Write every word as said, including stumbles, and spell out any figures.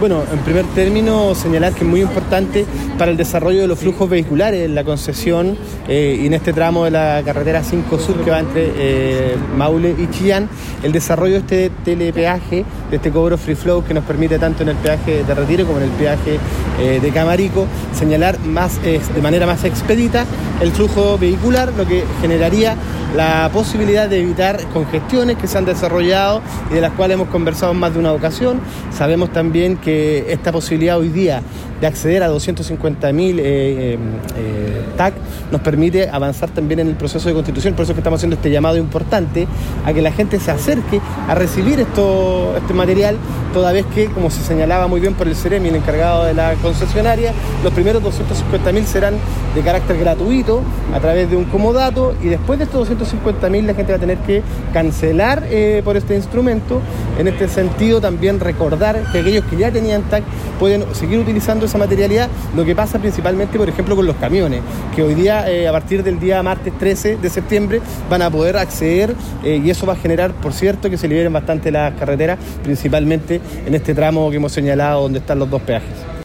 Bueno, en primer término, señalar que es muy importante para el desarrollo de los flujos vehiculares en la concesión eh, y en este tramo de la carretera cinco Sur que va entre eh, Maule y Chillán, el desarrollo de este telepeaje, de este cobro free flow que nos permite tanto en el peaje de Retiro como en el peaje eh, de Camarico, señalar más eh, de manera más expedita el flujo vehicular, lo que generaría la posibilidad de evitar congestiones que se han desarrollado y de las cuales hemos conversado en más de una ocasión. Sabemos también que esta posibilidad hoy día de acceder a doscientos cincuenta mil eh, eh, eh, T A C nos permite avanzar también en el proceso de constitución. Por eso es que estamos haciendo este llamado importante a que la gente se acerque a recibir esto, este material, toda vez que, como se señalaba muy bien por el CEREMI, el encargado de la concesionaria, los primeros doscientos cincuenta mil serán de carácter gratuito a través de un comodato, y después de estos doscientos cincuenta mil la gente va a tener que cancelar eh, por este instrumento. En este sentido, también recordar que aquellos que ya tenían T A C pueden seguir utilizando esa materialidad, lo que pasa principalmente, por ejemplo, con los camiones, que hoy día, eh, a partir del día martes trece de septiembre, van a poder acceder eh, y eso va a generar, por cierto, que se liberen bastante las carreteras, principalmente en este tramo que hemos señalado donde están los dos peajes.